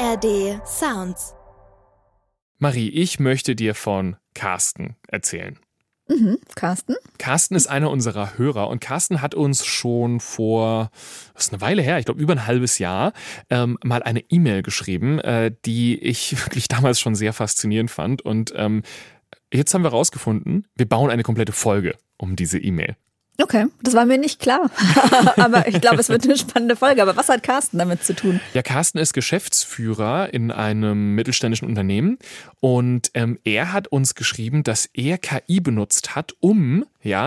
ARD Sounds. Marie, ich möchte dir von Carsten erzählen. Carsten? Carsten ist einer unserer Hörer und Carsten hat uns schon vor, das ist eine Weile her, ich glaube über ein halbes Jahr, mal eine E-Mail geschrieben, die ich wirklich damals schon sehr faszinierend fand. Und jetzt haben wir rausgefunden, wir bauen eine komplette Folge um diese E-Mail. Okay, das war mir nicht klar. Aber ich glaube, es wird eine spannende Folge. Aber was hat Carsten damit zu tun? Ja, Carsten ist Geschäftsführer in einem mittelständischen Unternehmen und er hat uns geschrieben, dass er KI benutzt hat, um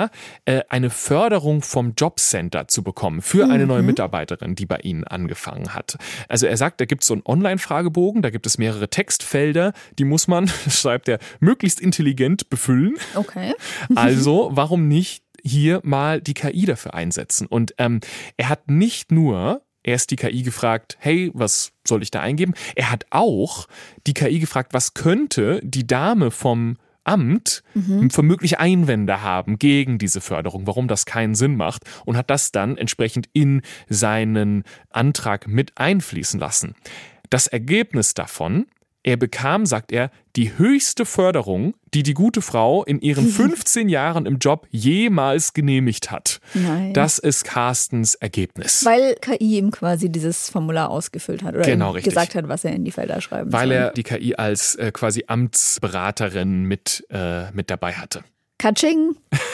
eine Förderung vom Jobcenter zu bekommen für eine neue Mitarbeiterin, die bei ihnen angefangen hat. Also er sagt, da gibt es so einen Online-Fragebogen, da gibt es mehrere Textfelder, die muss man, schreibt er, möglichst intelligent befüllen. Okay. Also warum nicht hier mal die KI dafür einsetzen? Und er hat nicht nur erst die KI gefragt, hey, was soll ich da eingeben? Er hat auch die KI gefragt, was könnte die Dame vom Amt für mögliche Einwände haben gegen diese Förderung, warum das keinen Sinn macht, und hat das dann entsprechend in seinen Antrag mit einfließen lassen. Das Ergebnis davon: Er bekam, sagt er, die höchste Förderung, die die gute Frau in ihren 15 Jahren im Job jemals genehmigt hat. Nein. Das ist Carstens Ergebnis. Weil KI ihm quasi dieses Formular ausgefüllt hat oder Genau, ihm richtig. gesagt hat, was er in die Felder schreiben Weil soll. er die KI als quasi Amtsberaterin mit dabei hatte. Katsching.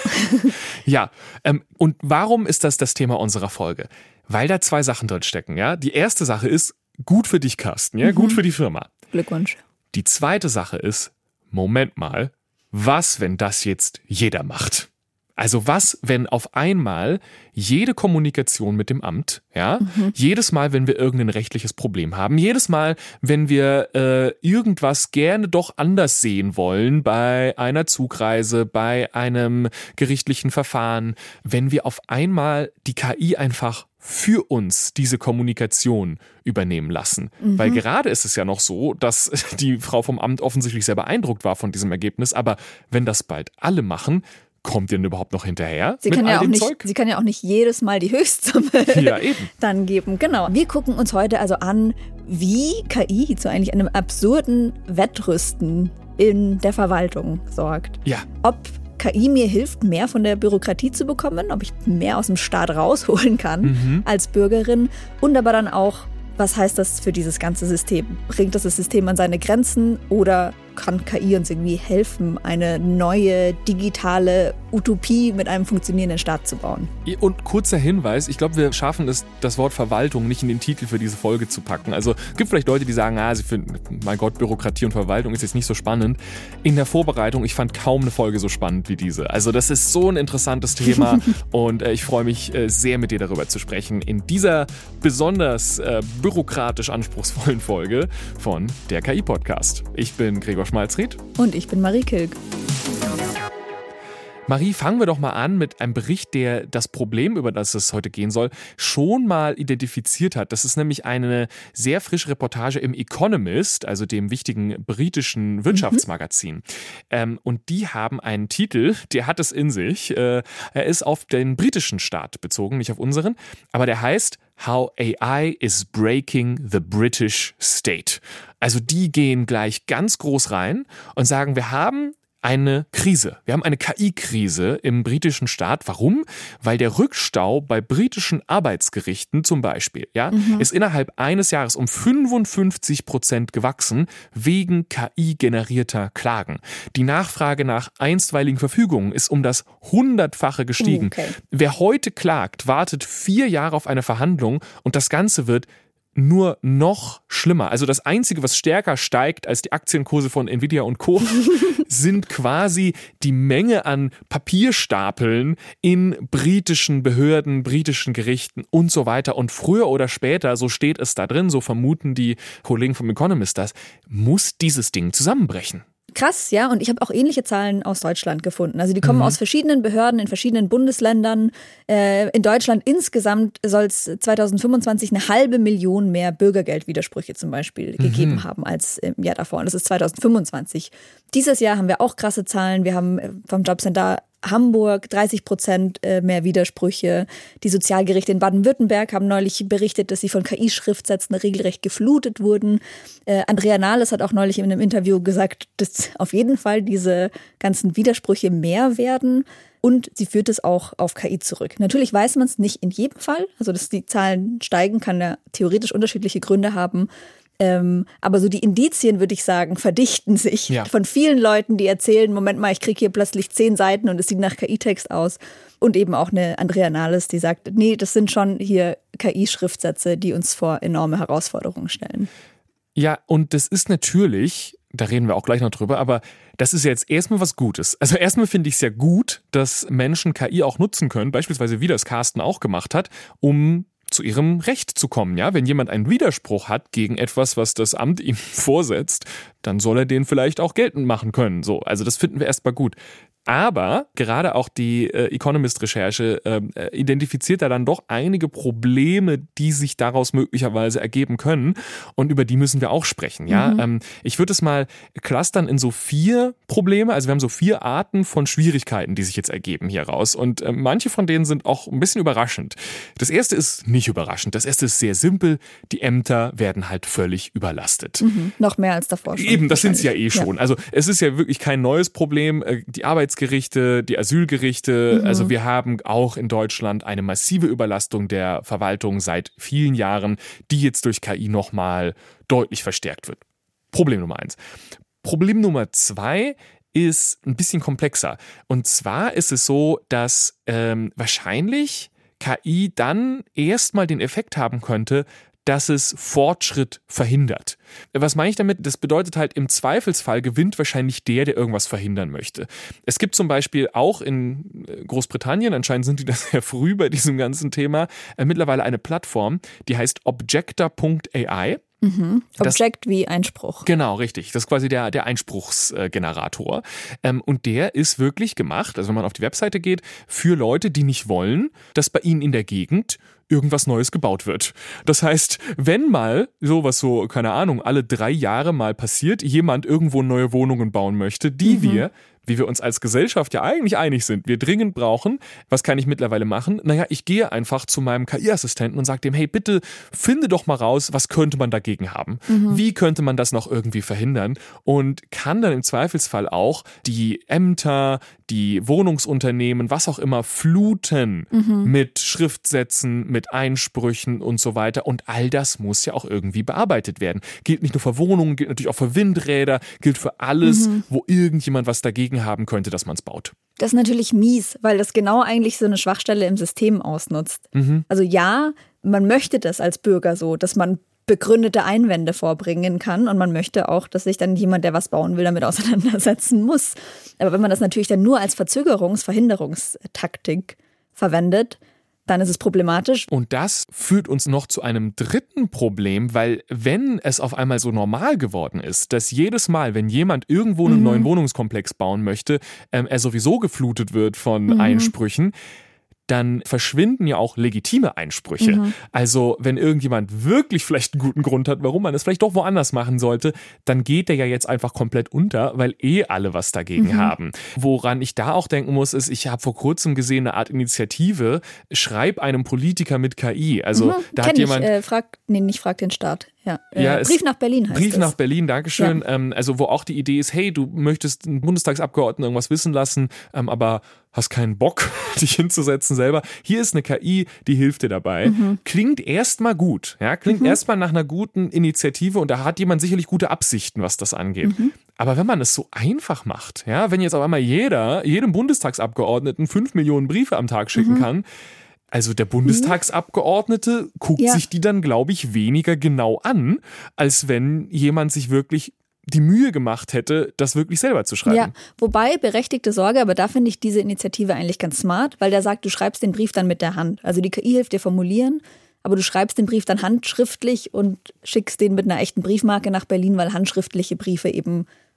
Ja, und warum ist das Thema unserer Folge? Weil da zwei Sachen drin stecken. Ja? Die erste Sache ist, gut für dich, Carsten, ja? Gut für die Firma. Glückwunsch. Die zweite Sache ist, Moment mal, was, wenn das jetzt jeder macht? Also was, wenn auf einmal jede Kommunikation mit dem Amt, jedes Mal, wenn wir irgendein rechtliches Problem haben, jedes Mal, wenn wir irgendwas gerne doch anders sehen wollen bei einer Zugreise, bei einem gerichtlichen Verfahren, wenn wir auf einmal die KI einfach für uns diese Kommunikation übernehmen lassen. Weil gerade ist es ja noch so, dass die Frau vom Amt offensichtlich sehr beeindruckt war von diesem Ergebnis, aber wenn das bald alle machen, kommt ihr denn überhaupt noch hinterher? Sie kann ja auch nicht jedes Mal die Höchstsumme dann geben. Genau. Wir gucken uns heute also an, wie KI zu eigentlich einem absurden Wettrüsten in der Verwaltung sorgt. Ja. Ob KI mir hilft, mehr von der Bürokratie zu bekommen, ob ich mehr aus dem Staat rausholen kann als Bürgerin, und aber dann auch, was heißt das für dieses ganze System? Bringt das System an seine Grenzen oder kann KI uns irgendwie helfen, eine neue digitale Utopie mit einem funktionierenden Staat zu bauen? Und kurzer Hinweis, ich glaube, wir schaffen es, das Wort Verwaltung nicht in den Titel für diese Folge zu packen. Also es gibt vielleicht Leute, die sagen, sie finden, mein Gott, Bürokratie und Verwaltung ist jetzt nicht so spannend. In der Vorbereitung, ich fand kaum eine Folge so spannend wie diese. Also das ist so ein interessantes Thema und ich freue mich sehr, mit dir darüber zu sprechen in dieser besonders bürokratisch anspruchsvollen Folge von der KI-Podcast. Ich bin Gregor Schmalzried. Und ich bin Marie Kilk. Marie, fangen wir doch mal an mit einem Bericht, der das Problem, über das es heute gehen soll, schon mal identifiziert hat. Das ist nämlich eine sehr frische Reportage im Economist, also dem wichtigen britischen Wirtschaftsmagazin. Und die haben einen Titel, der hat es in sich. Er ist auf den britischen Staat bezogen, nicht auf unseren, aber der heißt How AI is Breaking the British State. Also die gehen gleich ganz groß rein und sagen, wir haben eine Krise. Wir haben eine KI-Krise im britischen Staat. Warum? Weil der Rückstau bei britischen Arbeitsgerichten zum Beispiel ist innerhalb eines Jahres um 55% gewachsen wegen KI-generierter Klagen. Die Nachfrage nach einstweiligen Verfügungen ist um das 100-fache gestiegen. Okay. Wer heute klagt, wartet 4 Jahre auf eine Verhandlung und das Ganze wird nur noch schlimmer. Also das Einzige, was stärker steigt als die Aktienkurse von Nvidia und Co., sind quasi die Menge an Papierstapeln in britischen Behörden, britischen Gerichten und so weiter. Und früher oder später, so steht es da drin, so vermuten die Kollegen vom Economist das, muss dieses Ding zusammenbrechen. Krass, ja, und ich habe auch ähnliche Zahlen aus Deutschland gefunden. Also die kommen aus verschiedenen Behörden in verschiedenen Bundesländern. In Deutschland insgesamt soll es 2025 eine 500.000 mehr Bürgergeldwidersprüche zum Beispiel gegeben haben als im Jahr davor. Und das ist 2025. Dieses Jahr haben wir auch krasse Zahlen. Wir haben vom Jobcenter Hamburg 30% mehr Widersprüche. Die Sozialgerichte in Baden-Württemberg haben neulich berichtet, dass sie von KI-Schriftsätzen regelrecht geflutet wurden. Andrea Nahles hat auch neulich in einem Interview gesagt, dass auf jeden Fall diese ganzen Widersprüche mehr werden. Und sie führt es auch auf KI zurück. Natürlich weiß man es nicht in jedem Fall. Also, dass die Zahlen steigen, kann ja theoretisch unterschiedliche Gründe haben. Aber so die Indizien, würde ich sagen, verdichten sich von vielen Leuten, die erzählen, Moment mal, ich kriege hier plötzlich 10 Seiten und es sieht nach KI-Text aus. Und eben auch eine Andrea Nahles, die sagt, nee, das sind schon hier KI-Schriftsätze, die uns vor enorme Herausforderungen stellen. Ja, und das ist natürlich, da reden wir auch gleich noch drüber, aber das ist jetzt erstmal was Gutes. Also erstmal finde ich es ja gut, dass Menschen KI auch nutzen können, beispielsweise wie das Carsten auch gemacht hat, um zu ihrem Recht zu kommen. Ja? Wenn jemand einen Widerspruch hat gegen etwas, was das Amt ihm vorsetzt, dann soll er den vielleicht auch geltend machen können. So, also das finden wir erstmal gut. Aber gerade auch die Economist-Recherche identifiziert da dann doch einige Probleme, die sich daraus möglicherweise ergeben können. Und über die müssen wir auch sprechen. Ja? Ich würde es mal clustern in so 4 Probleme. Also wir haben so 4 Arten von Schwierigkeiten, die sich jetzt ergeben hier raus. Und manche von denen sind auch ein bisschen überraschend. Das erste ist nicht überraschend. Das erste ist sehr simpel. Die Ämter werden halt völlig überlastet. Noch mehr als davor schon. Eben, das sind sie ja eh schon. Ja. Also es ist ja wirklich kein neues Problem. Die Arbeitsgerichte, die Asylgerichte, also wir haben auch in Deutschland eine massive Überlastung der Verwaltung seit vielen Jahren, die jetzt durch KI nochmal deutlich verstärkt wird. Problem Nummer 1. Problem Nummer 2 ist ein bisschen komplexer. Und zwar ist es so, dass wahrscheinlich KI dann erstmal den Effekt haben könnte, dass es Fortschritt verhindert. Was meine ich damit? Das bedeutet halt, im Zweifelsfall gewinnt wahrscheinlich der irgendwas verhindern möchte. Es gibt zum Beispiel auch in Großbritannien, anscheinend sind die da sehr früh bei diesem ganzen Thema, mittlerweile eine Plattform, die heißt Objector.ai. Object wie Einspruch. Genau, richtig. Das ist quasi der Einspruchsgenerator. Und der ist wirklich gemacht, also wenn man auf die Webseite geht, für Leute, die nicht wollen, dass bei ihnen in der Gegend irgendwas Neues gebaut wird. Das heißt, wenn mal sowas so, keine Ahnung, alle 3 Jahre mal passiert, jemand irgendwo neue Wohnungen bauen möchte, die wir, wie wir uns als Gesellschaft ja eigentlich einig sind, wir dringend brauchen, was kann ich mittlerweile machen? Naja, ich gehe einfach zu meinem KI-Assistenten und sage dem, hey, bitte finde doch mal raus, was könnte man dagegen haben? Wie könnte man das noch irgendwie verhindern? Und kann dann im Zweifelsfall auch die Ämter, die Wohnungsunternehmen, was auch immer, fluten mit Schriftsätzen, mit Einsprüchen und so weiter. Und all das muss ja auch irgendwie bearbeitet werden. Gilt nicht nur für Wohnungen, gilt natürlich auch für Windräder, gilt für alles, wo irgendjemand was dagegen haben könnte, dass man es baut. Das ist natürlich mies, weil das genau eigentlich so eine Schwachstelle im System ausnutzt. Also ja, man möchte das als Bürger so, dass man begründete Einwände vorbringen kann und man möchte auch, dass sich dann jemand, der was bauen will, damit auseinandersetzen muss. Aber wenn man das natürlich dann nur als Verhinderungstaktik verwendet, dann ist es problematisch. Und das führt uns noch zu einem dritten Problem, weil wenn es auf einmal so normal geworden ist, dass jedes Mal, wenn jemand irgendwo einen neuen Wohnungskomplex bauen möchte, er sowieso geflutet wird von Einsprüchen, dann verschwinden ja auch legitime Einsprüche. Also wenn irgendjemand wirklich vielleicht einen guten Grund hat, warum man es vielleicht doch woanders machen sollte, dann geht der ja jetzt einfach komplett unter, weil alle was dagegen haben. Woran ich da auch denken muss, ist, ich habe vor kurzem gesehen, eine Art Initiative, schreib einem Politiker mit KI. Also da hat jemand... Frag den Staat. Ja, Brief nach Berlin heißt Brief nach Berlin, Dankeschön. Ja. Also wo auch die Idee ist, hey, du möchtest einen Bundestagsabgeordneten irgendwas wissen lassen, aber hast keinen Bock, dich hinzusetzen selber. Hier ist eine KI, die hilft dir dabei. Klingt erstmal gut, ja, klingt erstmal nach einer guten Initiative und da hat jemand sicherlich gute Absichten, was das angeht. Aber wenn man es so einfach macht, ja, wenn jetzt auf einmal jedem Bundestagsabgeordneten 5 Millionen Briefe am Tag schicken kann, also der Bundestagsabgeordnete guckt sich die dann, glaube ich, weniger genau an, als wenn jemand sich wirklich die Mühe gemacht hätte, das wirklich selber zu schreiben. Ja, wobei, berechtigte Sorge, aber da finde ich diese Initiative eigentlich ganz smart, weil der sagt, du schreibst den Brief dann mit der Hand. Also die KI hilft dir formulieren, aber du schreibst den Brief dann handschriftlich und schickst den mit einer echten Briefmarke nach Berlin, weil handschriftliche Briefe eben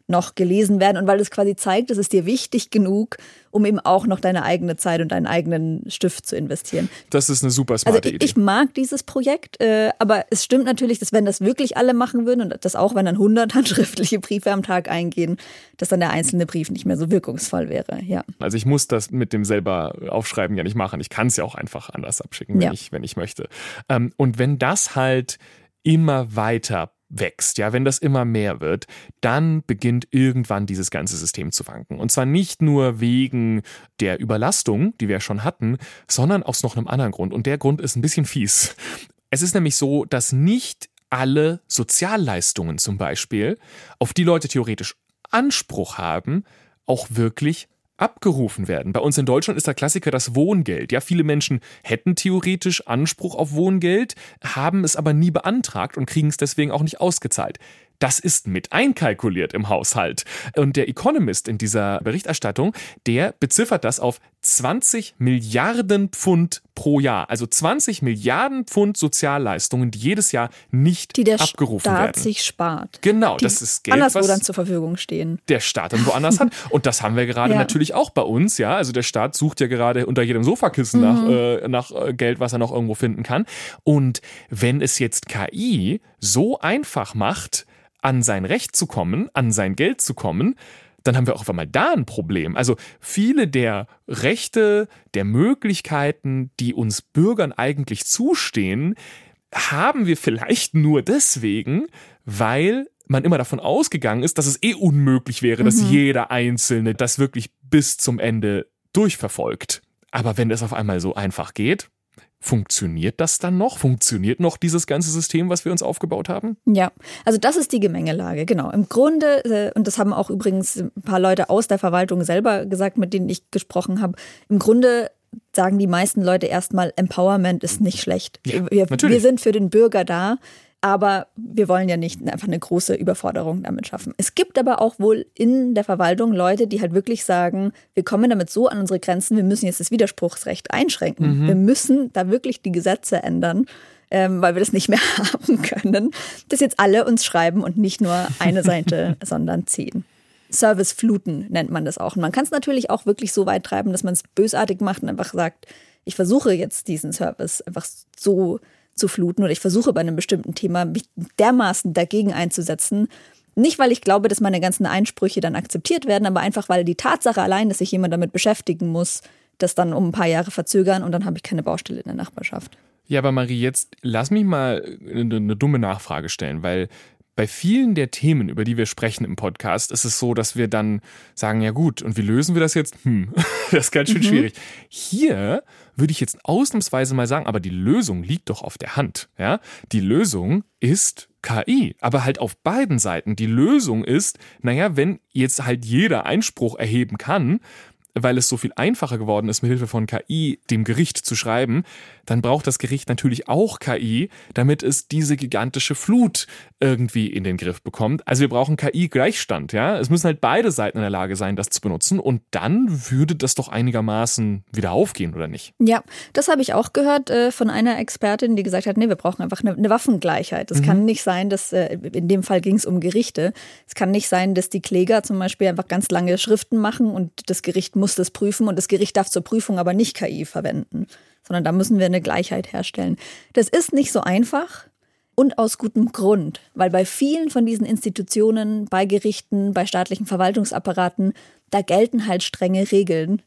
noch gelesen werden und weil es quasi zeigt, es ist dir wichtig genug, um eben auch noch deine eigene Zeit und deinen eigenen Stift zu investieren. Das ist eine super smarte Idee. Ich mag dieses Projekt, aber es stimmt natürlich, dass wenn das wirklich alle machen würden und dass auch wenn dann 100 handschriftliche Briefe am Tag eingehen, dass dann der einzelne Brief nicht mehr so wirkungsvoll wäre. Ja. Also ich muss das mit dem selber Aufschreiben ja nicht machen. Ich kann es ja auch einfach anders abschicken, wenn ich möchte. Und wenn das halt immer weiter wächst, ja, wenn das immer mehr wird, dann beginnt irgendwann dieses ganze System zu wanken. Und zwar nicht nur wegen der Überlastung, die wir schon hatten, sondern aus noch einem anderen Grund. Und der Grund ist ein bisschen fies. Es ist nämlich so, dass nicht alle Sozialleistungen zum Beispiel, auf die Leute theoretisch Anspruch haben, auch wirklich abgerufen werden. Bei uns in Deutschland ist der Klassiker das Wohngeld. Ja, viele Menschen hätten theoretisch Anspruch auf Wohngeld, haben es aber nie beantragt und kriegen es deswegen auch nicht ausgezahlt. Das ist mit einkalkuliert im Haushalt. Und der Economist in dieser Berichterstattung, der beziffert das auf 20 Milliarden Pfund pro Jahr. Also 20 Milliarden Pfund Sozialleistungen, die jedes Jahr nicht abgerufen werden. Die der Staat sich spart. Genau, das ist Geld, anderswo dann zur Verfügung stehen. Der Staat dann woanders hat. Und das haben wir gerade natürlich auch bei uns. Ja, also der Staat sucht ja gerade unter jedem Sofakissen nach Geld, was er noch irgendwo finden kann. Und wenn es jetzt KI so einfach macht, an sein Recht zu kommen, an sein Geld zu kommen, dann haben wir auch auf einmal da ein Problem. Also viele der Rechte, der Möglichkeiten, die uns Bürgern eigentlich zustehen, haben wir vielleicht nur deswegen, weil man immer davon ausgegangen ist, dass es unmöglich wäre, dass jeder Einzelne das wirklich bis zum Ende durchverfolgt. Aber wenn es auf einmal so einfach geht, funktioniert das dann noch? Funktioniert noch dieses ganze System, was wir uns aufgebaut haben? Ja, also das ist die Gemengelage, genau. Im Grunde, und das haben auch übrigens ein paar Leute aus der Verwaltung selber gesagt, mit denen ich gesprochen habe, im Grunde sagen die meisten Leute erstmal, Empowerment ist nicht schlecht. Ja, wir sind für den Bürger da. Aber wir wollen ja nicht einfach eine große Überforderung damit schaffen. Es gibt aber auch wohl in der Verwaltung Leute, die halt wirklich sagen, wir kommen damit so an unsere Grenzen, wir müssen jetzt das Widerspruchsrecht einschränken. Wir müssen da wirklich die Gesetze ändern, weil wir das nicht mehr haben können, dass jetzt alle uns schreiben und nicht nur eine Seite, sondern 10. Servicefluten nennt man das auch. Und man kann es natürlich auch wirklich so weit treiben, dass man es bösartig macht und einfach sagt, ich versuche jetzt diesen Service einfach so zu fluten oder ich versuche bei einem bestimmten Thema mich dermaßen dagegen einzusetzen. Nicht, weil ich glaube, dass meine ganzen Einsprüche dann akzeptiert werden, aber einfach, weil die Tatsache allein, dass sich jemand damit beschäftigen muss, das dann um ein paar Jahre verzögern und dann habe ich keine Baustelle in der Nachbarschaft. Ja, aber Marie, jetzt lass mich mal eine dumme Nachfrage stellen, weil bei vielen der Themen, über die wir sprechen im Podcast, ist es so, dass wir dann sagen, ja gut, und wie lösen wir das jetzt? Das ist ganz schön schwierig. Hier würde ich jetzt ausnahmsweise mal sagen, aber die Lösung liegt doch auf der Hand. Ja? Die Lösung ist KI, aber halt auf beiden Seiten. Die Lösung ist, naja, wenn jetzt halt jeder Einspruch erheben kann, weil es so viel einfacher geworden ist, mit Hilfe von KI dem Gericht zu schreiben, dann braucht das Gericht natürlich auch KI, damit es diese gigantische Flut irgendwie in den Griff bekommt. Also wir brauchen KI-Gleichstand, ja. Es müssen halt beide Seiten in der Lage sein, das zu benutzen und dann würde das doch einigermaßen wieder aufgehen, oder nicht? Ja, das habe ich auch gehört von einer Expertin, die gesagt hat, nee, wir brauchen einfach eine Waffengleichheit. Es kann nicht sein, dass, in dem Fall ging es um Gerichte, es kann nicht sein, dass die Kläger zum Beispiel einfach ganz lange Schriften machen und das Gericht muss das prüfen und das Gericht darf zur Prüfung aber nicht KI verwenden, sondern da müssen wir eine Gleichheit herstellen. Das ist nicht so einfach und aus gutem Grund, weil bei vielen von diesen Institutionen, bei Gerichten, bei staatlichen Verwaltungsapparaten, da gelten halt strenge Regeln,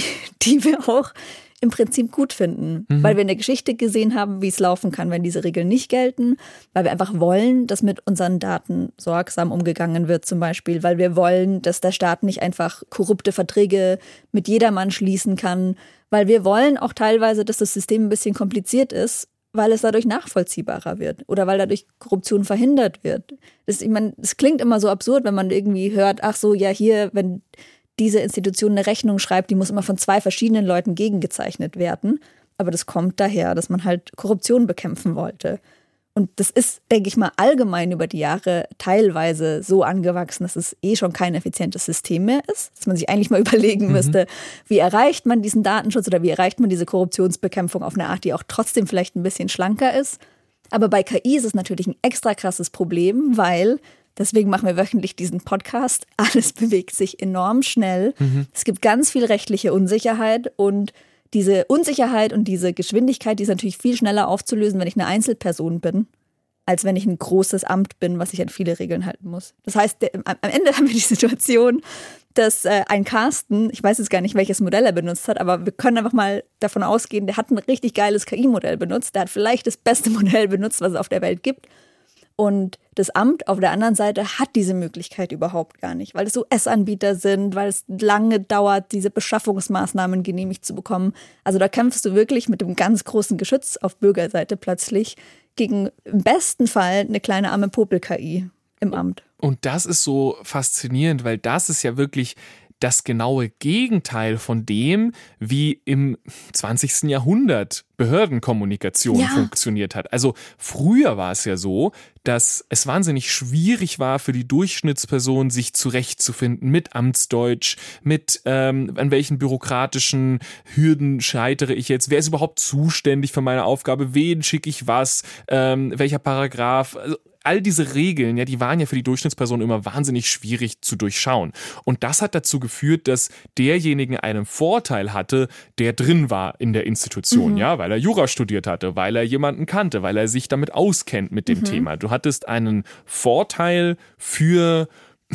die wir auch im Prinzip gut finden, weil wir in der Geschichte gesehen haben, wie es laufen kann, wenn diese Regeln nicht gelten, weil wir einfach wollen, dass mit unseren Daten sorgsam umgegangen wird zum Beispiel, weil wir wollen, dass der Staat nicht einfach korrupte Verträge mit jedermann schließen kann, weil wir wollen auch teilweise, dass das System ein bisschen kompliziert ist, weil es dadurch nachvollziehbarer wird oder weil dadurch Korruption verhindert wird. Ich meine, es klingt immer so absurd, wenn man irgendwie hört, ach so, ja hier, wenn diese Institution eine Rechnung schreibt, die muss immer von 2 verschiedenen Leuten gegengezeichnet werden. Aber das kommt daher, dass man halt Korruption bekämpfen wollte. Und das ist, denke ich mal, allgemein über die Jahre teilweise so angewachsen, dass es schon kein effizientes System mehr ist. Dass man sich eigentlich mal überlegen müsste, wie erreicht man diesen Datenschutz oder wie erreicht man diese Korruptionsbekämpfung auf eine Art, die auch trotzdem vielleicht ein bisschen schlanker ist. Aber bei KI ist es natürlich ein extra krasses Problem, weil Deswegen machen wir wöchentlich diesen Podcast. Alles bewegt sich enorm schnell. Es gibt ganz viel rechtliche Unsicherheit und diese Unsicherheit und diese Geschwindigkeit, die ist natürlich viel schneller aufzulösen, wenn ich eine Einzelperson bin, als wenn ich ein großes Amt bin, was sich an viele Regeln halten muss. Das heißt, am Ende haben wir die Situation, dass ein Carsten, ich weiß jetzt gar nicht, welches Modell er benutzt hat, aber wir können einfach mal davon ausgehen, der hat ein richtig geiles KI-Modell benutzt. Der hat vielleicht das beste Modell benutzt, was es auf der Welt gibt. Und das Amt auf der anderen Seite hat diese Möglichkeit überhaupt gar nicht, weil es US-Anbieter sind, weil es lange dauert, diese Beschaffungsmaßnahmen genehmigt zu bekommen. Also da kämpfst du wirklich mit dem ganz großen Geschütz auf Bürgerseite plötzlich gegen im besten Fall eine kleine arme Popel-KI im Amt. Und das ist so faszinierend, weil das ist ja wirklich das genaue Gegenteil von dem, wie im 20. Jahrhundert Behördenkommunikation funktioniert hat. Also früher war es ja so, dass es wahnsinnig schwierig war für die Durchschnittsperson, sich zurechtzufinden mit Amtsdeutsch, mit an welchen bürokratischen Hürden scheitere ich jetzt, wer ist überhaupt zuständig für meine Aufgabe, wen schicke ich was, welcher Paragraph, also all diese Regeln, ja, die waren ja für die Durchschnittsperson immer wahnsinnig schwierig zu durchschauen. Und das hat dazu geführt, dass derjenige einen Vorteil hatte, der drin war in der Institution, ja, weil er Jura studiert hatte, weil er jemanden kannte, weil er sich damit auskennt mit dem Thema. Du hattest einen Vorteil für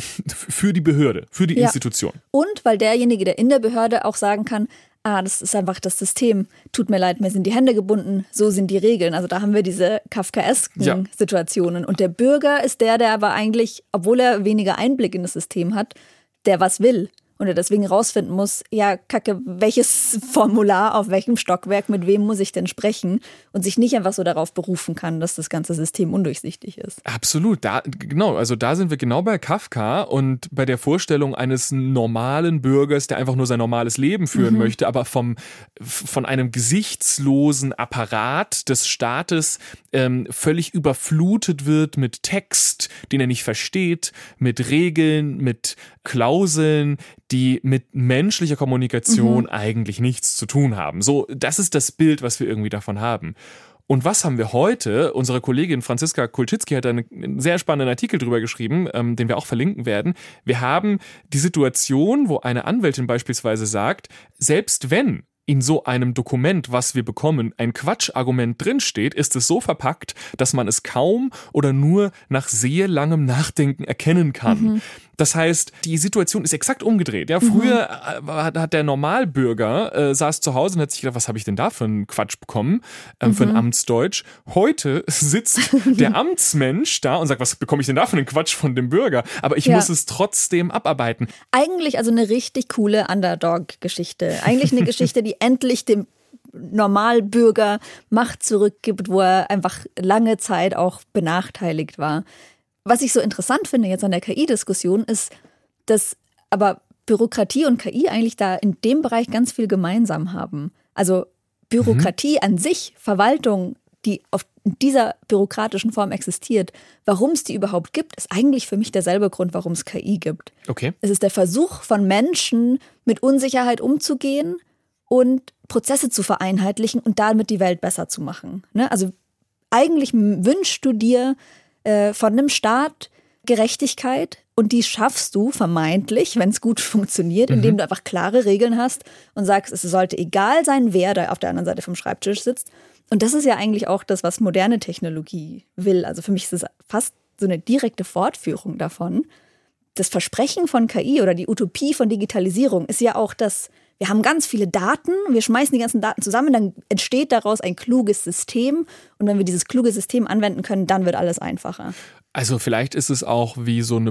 die Behörde, für die Institution. Und weil derjenige, der in der Behörde auch sagen kann, das ist einfach das System. Tut mir leid, mir sind die Hände gebunden, so sind die Regeln. Also da haben wir diese kafkaesken Situationen. Und der Bürger ist der aber eigentlich, obwohl er weniger Einblick in das System hat, der was will. Und er deswegen rausfinden muss, ja, Kacke, welches Formular auf welchem Stockwerk, mit wem muss ich denn sprechen? Und sich nicht einfach so darauf berufen kann, dass das ganze System undurchsichtig ist. Absolut, also da sind wir genau bei Kafka und bei der Vorstellung eines normalen Bürgers, der einfach nur sein normales Leben führen möchte, aber von einem gesichtslosen Apparat des Staates völlig überflutet wird mit Text, den er nicht versteht, mit Regeln, mit Klauseln, die mit menschlicher Kommunikation eigentlich nichts zu tun haben. So, das ist das Bild, was wir irgendwie davon haben. Und was haben wir heute? Unsere Kollegin Franziska Kulczycki hat einen sehr spannenden Artikel drüber geschrieben, den wir auch verlinken werden. Wir haben die Situation, wo eine Anwältin beispielsweise sagt, selbst wenn in so einem Dokument, was wir bekommen, ein Quatschargument drinsteht, ist es so verpackt, dass man es kaum oder nur nach sehr langem Nachdenken erkennen kann. Das heißt, die Situation ist exakt umgedreht. Ja, früher hat der Normalbürger saß zu Hause und hat sich gedacht, was habe ich denn da für einen Quatsch bekommen, für ein Amtsdeutsch. Heute sitzt der Amtsmensch da und sagt, was bekomme ich denn da für einen Quatsch von dem Bürger? Aber ich muss es trotzdem abarbeiten. Eigentlich also eine richtig coole Underdog-Geschichte. Eigentlich eine Geschichte, die endlich dem Normalbürger Macht zurückgibt, wo er einfach lange Zeit auch benachteiligt war. Was ich so interessant finde jetzt an der KI-Diskussion ist, dass aber Bürokratie und KI eigentlich da in dem Bereich ganz viel gemeinsam haben. Also Bürokratie an sich, Verwaltung, die auf dieser bürokratischen Form existiert, warum es die überhaupt gibt, ist eigentlich für mich derselbe Grund, warum es KI gibt. Okay. Es ist der Versuch von Menschen, mit Unsicherheit umzugehen und Prozesse zu vereinheitlichen und damit die Welt besser zu machen. Ne? Also eigentlich wünschst du dir von einem Staat Gerechtigkeit und die schaffst du vermeintlich, wenn es gut funktioniert, indem du einfach klare Regeln hast und sagst, es sollte egal sein, wer da auf der anderen Seite vom Schreibtisch sitzt. Und das ist ja eigentlich auch das, was moderne Technologie will. Also für mich ist es fast so eine direkte Fortführung davon. Das Versprechen von KI oder die Utopie von Digitalisierung ist ja auch das, wir haben ganz viele Daten, wir schmeißen die ganzen Daten zusammen, dann entsteht daraus ein kluges System und wenn wir dieses kluge System anwenden können, dann wird alles einfacher. Also vielleicht ist es auch wie so eine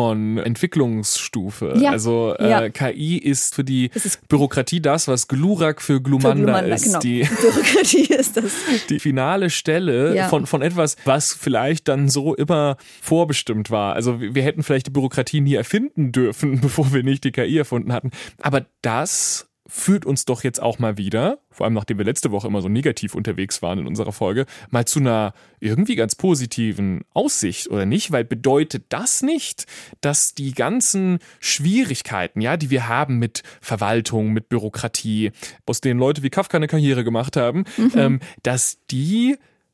Pokémon-Entwicklungsstufe. Ja. Also KI ist für die Bürokratie das, was Glurak für Glumanda ist. Genau. Die Bürokratie ist das. Die finale Stelle von etwas, was vielleicht dann so immer vorbestimmt war. Also wir hätten vielleicht die Bürokratie nie erfinden dürfen, bevor wir nicht die KI erfunden hatten. Aber das führt uns doch jetzt auch mal wieder, vor allem nachdem wir letzte Woche immer so negativ unterwegs waren in unserer Folge, mal zu einer irgendwie ganz positiven Aussicht, oder nicht? Weil bedeutet das nicht, dass die ganzen Schwierigkeiten, ja, die wir haben mit Verwaltung, mit Bürokratie, aus denen Leute wie Kafka eine Karriere gemacht haben, dass die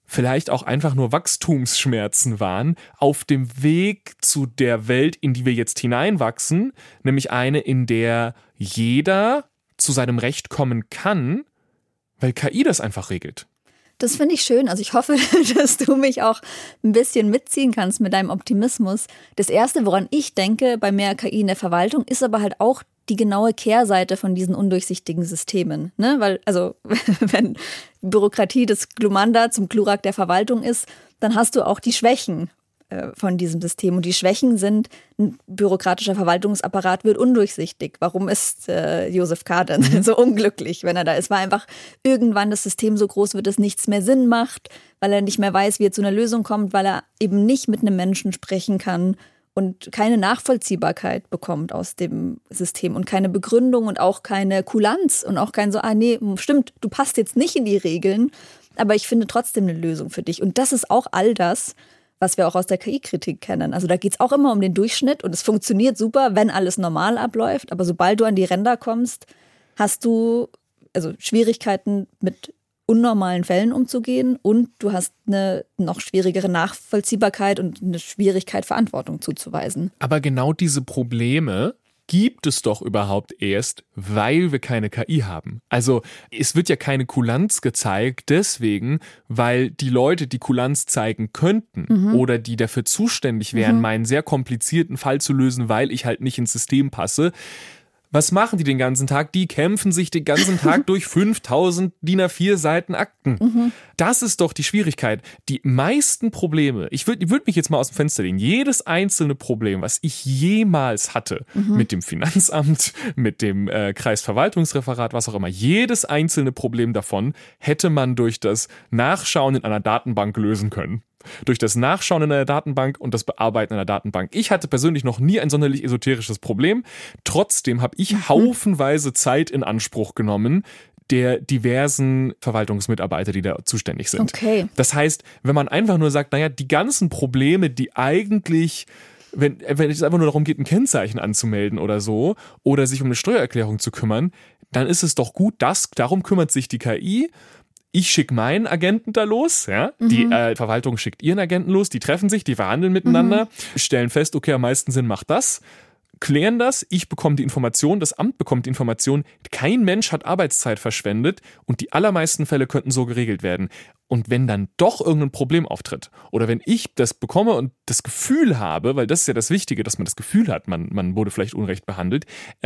vielleicht auch einfach nur Wachstumsschmerzen waren, auf dem Weg zu der Welt, in die wir jetzt hineinwachsen, nämlich eine, in der jeder zu seinem Recht kommen kann, weil KI das einfach regelt. Das finde ich schön. Also ich hoffe, dass du mich auch ein bisschen mitziehen kannst mit deinem Optimismus. Das Erste, woran ich denke bei mehr KI in der Verwaltung, ist aber halt auch die genaue Kehrseite von diesen undurchsichtigen Systemen. Ne? Weil, also, wenn Bürokratie das Glumanda zum Glurak der Verwaltung ist, dann hast du auch die Schwächen von diesem System. Und die Schwächen sind, ein bürokratischer Verwaltungsapparat wird undurchsichtig. Warum ist Joseph K. denn so unglücklich, wenn er da ist? Weil einfach irgendwann das System so groß wird, dass nichts mehr Sinn macht, weil er nicht mehr weiß, wie er zu einer Lösung kommt, weil er eben nicht mit einem Menschen sprechen kann und keine Nachvollziehbarkeit bekommt aus dem System und keine Begründung und auch keine Kulanz und auch kein so, nee, stimmt, du passt jetzt nicht in die Regeln, aber ich finde trotzdem eine Lösung für dich. Und das ist auch all das, was wir auch aus der KI-Kritik kennen. Also da geht es auch immer um den Durchschnitt und es funktioniert super, wenn alles normal abläuft. Aber sobald du an die Ränder kommst, hast du also Schwierigkeiten mit unnormalen Fällen umzugehen und du hast eine noch schwierigere Nachvollziehbarkeit und eine Schwierigkeit, Verantwortung zuzuweisen. Aber genau diese Probleme gibt es doch überhaupt erst, weil wir keine KI haben. Also es wird ja keine Kulanz gezeigt deswegen, weil die Leute, die Kulanz zeigen könnten oder die dafür zuständig wären, meinen sehr komplizierten Fall zu lösen, weil ich halt nicht ins System passe. Was machen die den ganzen Tag? Die kämpfen sich den ganzen Tag durch 5000 DIN A4 Seiten Akten. Das ist doch die Schwierigkeit. Die meisten Probleme, ich würd mich jetzt mal aus dem Fenster lehnen, jedes einzelne Problem, was ich jemals hatte, mit dem Finanzamt, mit dem Kreisverwaltungsreferat, was auch immer, jedes einzelne Problem davon hätte man durch das Nachschauen in einer Datenbank lösen können. Durch das Nachschauen in einer Datenbank und das Bearbeiten einer Datenbank. Ich hatte persönlich noch nie ein sonderlich esoterisches Problem. Trotzdem habe ich haufenweise Zeit in Anspruch genommen, der diversen Verwaltungsmitarbeiter, die da zuständig sind. Okay. Das heißt, wenn man einfach nur sagt, naja, die ganzen Probleme, die eigentlich, wenn es einfach nur darum geht, ein Kennzeichen anzumelden oder so, oder sich um eine Steuererklärung zu kümmern, dann ist es doch gut, darum kümmert sich die KI. Ich schicke meinen Agenten da los, ja. Die Verwaltung schickt ihren Agenten los, die treffen sich, die verhandeln miteinander, stellen fest, okay, am meisten Sinn macht das, klären das, ich bekomme die Information, das Amt bekommt die Information, kein Mensch hat Arbeitszeit verschwendet und die allermeisten Fälle könnten so geregelt werden. Und wenn dann doch irgendein Problem auftritt oder wenn ich das bekomme und das Gefühl habe, weil das ist ja das Wichtige, dass man das Gefühl hat, man wurde vielleicht unrecht behandelt,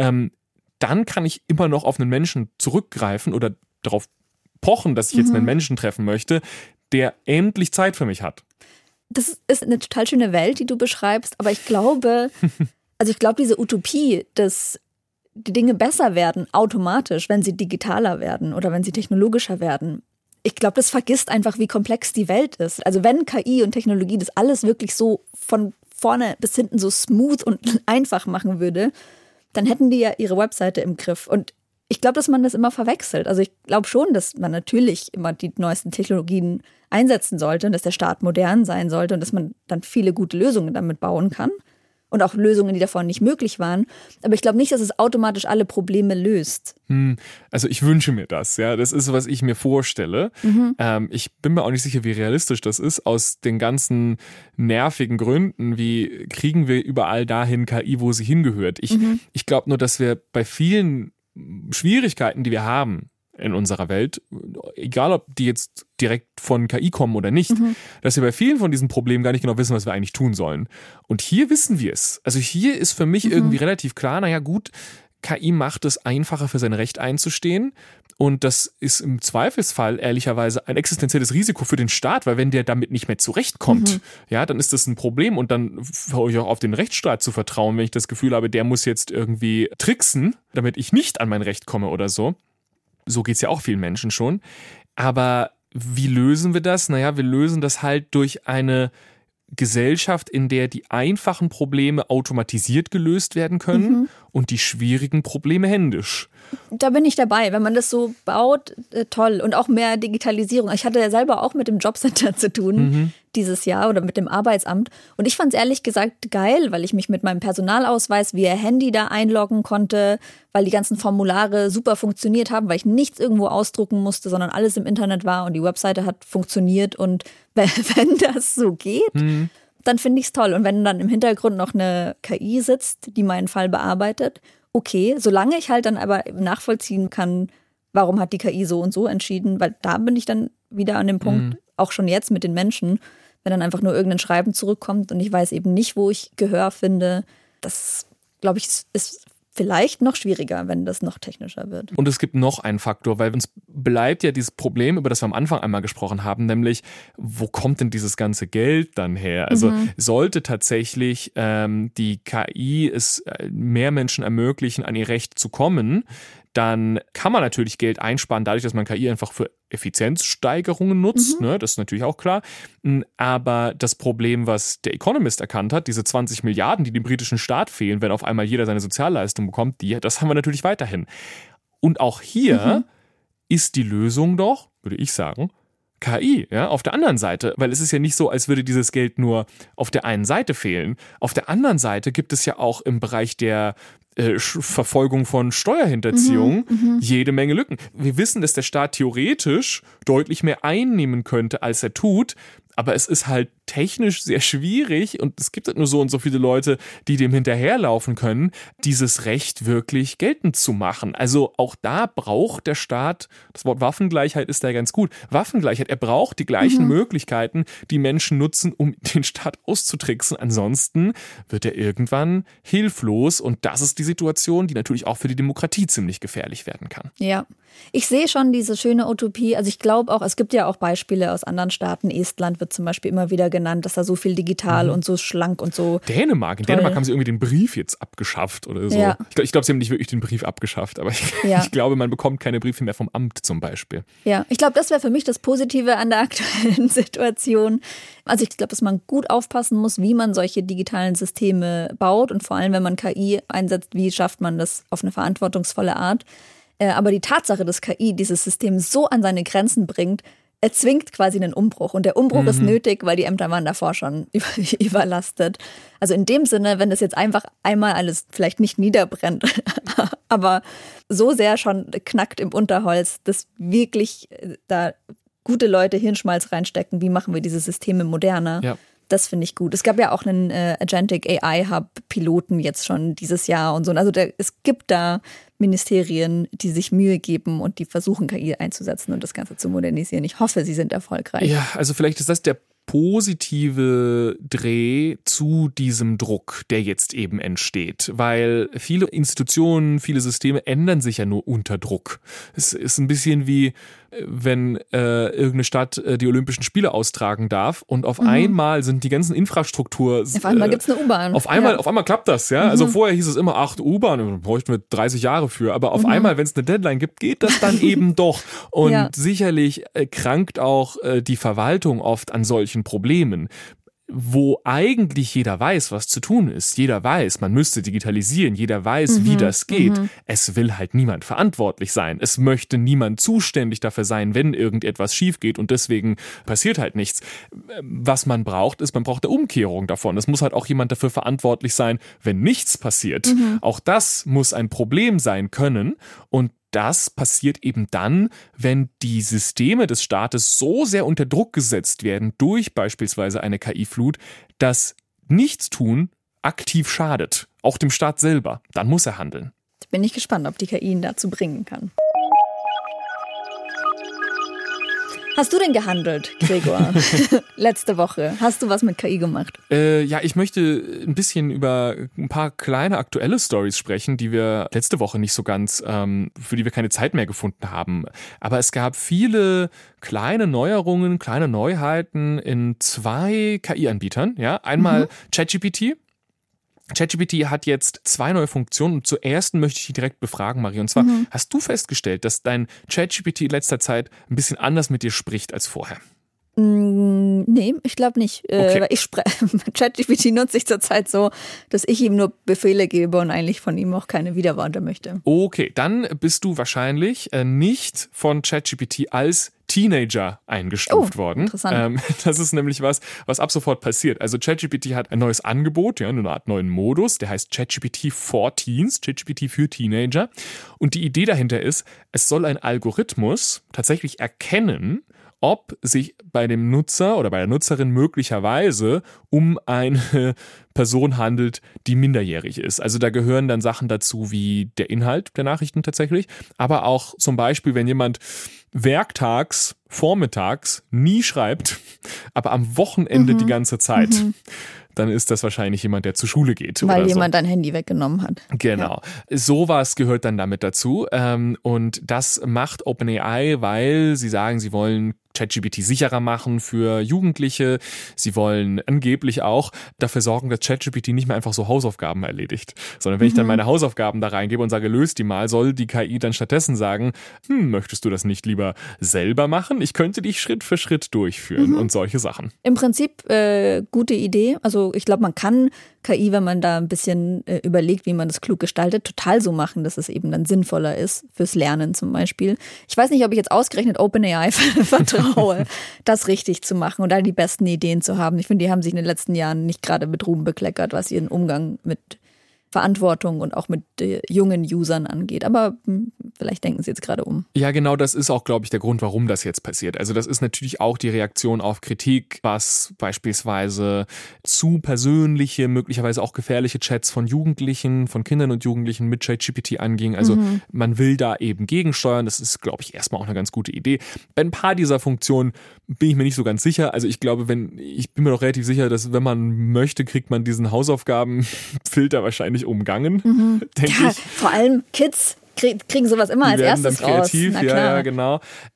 dann kann ich immer noch auf einen Menschen zurückgreifen oder darauf pochen, dass ich jetzt einen Menschen treffen möchte, der endlich Zeit für mich hat. Das ist eine total schöne Welt, die du beschreibst, aber ich glaube, diese Utopie, dass die Dinge besser werden automatisch, wenn sie digitaler werden oder wenn sie technologischer werden. Ich glaube, das vergisst einfach, wie komplex die Welt ist. Also wenn KI und Technologie das alles wirklich so von vorne bis hinten so smooth und einfach machen würde, dann hätten die ja ihre Webseite im Griff. Und ich glaube, dass man das immer verwechselt. Also ich glaube schon, dass man natürlich immer die neuesten Technologien einsetzen sollte und dass der Staat modern sein sollte und dass man dann viele gute Lösungen damit bauen kann. Und auch Lösungen, die davor nicht möglich waren. Aber ich glaube nicht, dass es automatisch alle Probleme löst. Also ich wünsche mir das, ja. Das ist, was ich mir vorstelle. Ich bin mir auch nicht sicher, wie realistisch das ist, aus den ganzen nervigen Gründen, wie kriegen wir überall dahin KI, wo sie hingehört. Ich glaube nur, dass wir bei vielen Schwierigkeiten, die wir haben in unserer Welt, egal ob die jetzt direkt von KI kommen oder nicht, dass wir bei vielen von diesen Problemen gar nicht genau wissen, was wir eigentlich tun sollen. Und hier wissen wir es. Also hier ist für mich irgendwie relativ klar, naja gut, KI macht es einfacher, für sein Recht einzustehen. Und das ist im Zweifelsfall ehrlicherweise ein existenzielles Risiko für den Staat, weil wenn der damit nicht mehr zurechtkommt, ja, dann ist das ein Problem und dann höre ich auch auf den Rechtsstaat zu vertrauen, wenn ich das Gefühl habe, der muss jetzt irgendwie tricksen, damit ich nicht an mein Recht komme oder so. So geht's ja auch vielen Menschen schon. Aber wie lösen wir das? Naja, wir lösen das halt durch eine Gesellschaft, in der die einfachen Probleme automatisiert gelöst werden können und die schwierigen Probleme händisch. Da bin ich dabei. Wenn man das so baut, toll. Und auch mehr Digitalisierung. Ich hatte ja selber auch mit dem Jobcenter zu tun. dieses Jahr oder mit dem Arbeitsamt. Und ich fand es ehrlich gesagt geil, weil ich mich mit meinem Personalausweis via Handy da einloggen konnte, weil die ganzen Formulare super funktioniert haben, weil ich nichts irgendwo ausdrucken musste, sondern alles im Internet war und die Webseite hat funktioniert. Und wenn das so geht, dann finde ich es toll. Und wenn dann im Hintergrund noch eine KI sitzt, die meinen Fall bearbeitet, okay, solange ich halt dann aber nachvollziehen kann, warum hat die KI so und so entschieden, weil da bin ich dann wieder an dem Punkt, auch schon jetzt mit den Menschen, wenn dann einfach nur irgendein Schreiben zurückkommt und ich weiß eben nicht, wo ich Gehör finde. Das, glaube ich, ist vielleicht noch schwieriger, wenn das noch technischer wird. Und es gibt noch einen Faktor, weil uns bleibt ja dieses Problem, über das wir am Anfang einmal gesprochen haben, nämlich, wo kommt denn dieses ganze Geld dann her? Also sollte tatsächlich die KI es mehr Menschen ermöglichen, an ihr Recht zu kommen, dann kann man natürlich Geld einsparen, dadurch, dass man KI einfach für Effizienzsteigerungen nutzt, ne, das ist natürlich auch klar. Aber das Problem, was der Economist erkannt hat, diese 20 Milliarden, die dem britischen Staat fehlen, wenn auf einmal jeder seine Sozialleistung bekommt, das haben wir natürlich weiterhin. Und auch hier ist die Lösung doch, würde ich sagen, KI, ja, auf der anderen Seite, weil es ist ja nicht so, als würde dieses Geld nur auf der einen Seite fehlen. Auf der anderen Seite gibt es ja auch im Bereich der Verfolgung von Steuerhinterziehung jede Menge Lücken. Wir wissen, dass der Staat theoretisch deutlich mehr einnehmen könnte, als er tut, aber es ist halt technisch sehr schwierig und es gibt halt nur so und so viele Leute, die dem hinterherlaufen können, dieses Recht wirklich geltend zu machen. Also auch da braucht der Staat, das Wort Waffengleichheit ist da ganz gut, Waffengleichheit, er braucht die gleichen Möglichkeiten, die Menschen nutzen, um den Staat auszutricksen. Ansonsten wird er irgendwann hilflos und das ist die Situation, die natürlich auch für die Demokratie ziemlich gefährlich werden kann. Ja, ich sehe schon diese schöne Utopie. Also ich glaube auch, es gibt ja auch Beispiele aus anderen Staaten. Estland wird zum Beispiel immer wieder genannt, dass da so viel digital und so schlank und so. Dänemark. In toll. Dänemark haben sie irgendwie den Brief jetzt abgeschafft oder so. Ja. Ich glaube, sie haben nicht wirklich den Brief abgeschafft, aber ich glaube, man bekommt keine Briefe mehr vom Amt zum Beispiel. Ja, ich glaube, das wäre für mich das Positive an der aktuellen Situation. Also ich glaube, dass man gut aufpassen muss, wie man solche digitalen Systeme baut und vor allem, wenn man KI einsetzt, wie schafft man das auf eine verantwortungsvolle Art. Aber die Tatsache, dass KI dieses System so an seine Grenzen bringt, erzwingt quasi einen Umbruch. Und der Umbruch ist nötig, weil die Ämter waren davor schon überlastet. Also in dem Sinne, wenn das jetzt einfach einmal alles vielleicht nicht niederbrennt, aber so sehr schon knackt im Unterholz, dass wirklich da gute Leute Hirnschmalz reinstecken, wie machen wir diese Systeme moderner. Ja. Das finde ich gut. Es gab ja auch einen Agentic AI Hub Piloten jetzt schon dieses Jahr und so. Also es gibt da Ministerien, die sich Mühe geben und die versuchen, KI einzusetzen und das Ganze zu modernisieren. Ich hoffe, sie sind erfolgreich. Ja, also vielleicht ist das der positive Dreh zu diesem Druck, der jetzt eben entsteht. Weil viele Institutionen, viele Systeme ändern sich ja nur unter Druck. Es ist ein bisschen wie, wenn irgendeine Stadt die Olympischen Spiele austragen darf und auf einmal sind die ganzen Infrastruktur... Auf einmal gibt es eine U-Bahn. Auf einmal klappt das, ja. Also vorher hieß es immer, U-Bahn, bräuchten wir 30 Jahre für. Aber auf einmal, wenn es eine Deadline gibt, geht das dann eben doch. Und sicherlich krankt auch die Verwaltung oft an solchen Problemen, wo eigentlich jeder weiß, was zu tun ist. Jeder weiß, man müsste digitalisieren. Jeder weiß, wie das geht. Es will halt niemand verantwortlich sein. Es möchte niemand zuständig dafür sein, wenn irgendetwas schief geht und deswegen passiert halt nichts. Was man braucht, ist, man braucht eine Umkehrung davon. Es muss halt auch jemand dafür verantwortlich sein, wenn nichts passiert. Auch das muss ein Problem sein können und das passiert eben dann, wenn die Systeme des Staates so sehr unter Druck gesetzt werden durch beispielsweise eine KI-Flut, dass Nichtstun aktiv schadet, auch dem Staat selber. Dann muss er handeln. Jetzt bin ich gespannt, ob die KI ihn dazu bringen kann. Hast du denn gehandelt, Gregor? Letzte Woche. Hast du was mit KI gemacht? Ja, ich möchte ein bisschen über ein paar kleine aktuelle Storys sprechen, die wir letzte Woche nicht so ganz, für die wir keine Zeit mehr gefunden haben. Aber es gab viele kleine Neuerungen, kleine Neuheiten in 2 KI-Anbietern. Ja, einmal ChatGPT. ChatGPT hat jetzt 2 neue Funktionen und zur ersten möchte ich dich direkt befragen, Marie. Und zwar, hast du festgestellt, dass dein ChatGPT in letzter Zeit ein bisschen anders mit dir spricht als vorher? Nee, ich glaube nicht. Okay. ChatGPT nutze ich zurzeit so, dass ich ihm nur Befehle gebe und eigentlich von ihm auch keine Widerworte möchte. Okay, dann bist du wahrscheinlich nicht von ChatGPT als Teenager eingestuft worden. Interessant. Das ist nämlich was ab sofort passiert. Also ChatGPT hat ein neues Angebot, ja, eine Art neuen Modus, der heißt ChatGPT for Teens, ChatGPT für Teenager. Und die Idee dahinter ist, es soll ein Algorithmus tatsächlich erkennen, ob sich bei dem Nutzer oder bei der Nutzerin möglicherweise um eine Person handelt, die minderjährig ist. Also da gehören dann Sachen dazu wie der Inhalt der Nachrichten tatsächlich, aber auch zum Beispiel, wenn jemand werktags, vormittags nie schreibt, aber am Wochenende die ganze Zeit, dann ist das wahrscheinlich jemand, der zur Schule geht. Weil oder jemand so. dein Handy weggenommen hat. Genau. Ja. Sowas gehört dann damit dazu. Und das macht OpenAI, weil sie sagen, sie wollen ChatGPT sicherer machen für Jugendliche. Sie wollen angeblich auch dafür sorgen, dass ChatGPT nicht mehr einfach so Hausaufgaben erledigt, sondern wenn ich dann meine Hausaufgaben da reingebe und sage, löst die mal, soll die KI dann stattdessen sagen, möchtest du das nicht lieber selber machen? Ich könnte dich Schritt für Schritt durchführen und solche Sachen. Im Prinzip gute Idee. Also ich glaube, man kann KI, wenn man da ein bisschen überlegt, wie man das klug gestaltet, total so machen, dass es eben dann sinnvoller ist fürs Lernen zum Beispiel. Ich weiß nicht, ob ich jetzt ausgerechnet OpenAI vertraue, das richtig zu machen und da die besten Ideen zu haben. Ich finde, die haben sich in den letzten Jahren nicht gerade mit Ruhm bekleckert, was ihren Umgang mit Verantwortung und auch mit jungen Usern angeht. Aber vielleicht denken sie jetzt gerade um. Ja, genau, das ist auch, glaube ich, der Grund, warum das jetzt passiert. Also das ist natürlich auch die Reaktion auf Kritik, was beispielsweise zu persönliche, möglicherweise auch gefährliche Chats von Jugendlichen, von Kindern und Jugendlichen mit ChatGPT anging. Also man will da eben gegensteuern. Das ist, glaube ich, erstmal auch eine ganz gute Idee. Bei ein paar dieser Funktionen bin ich mir nicht so ganz sicher. Also ich glaube, ich bin mir doch relativ sicher, dass wenn man möchte, kriegt man diesen Hausaufgabenfilter wahrscheinlich umgangen, denke ich. Vor allem Kids kriegen sowas immer als erstes dann kreativ, raus. Ja, genau.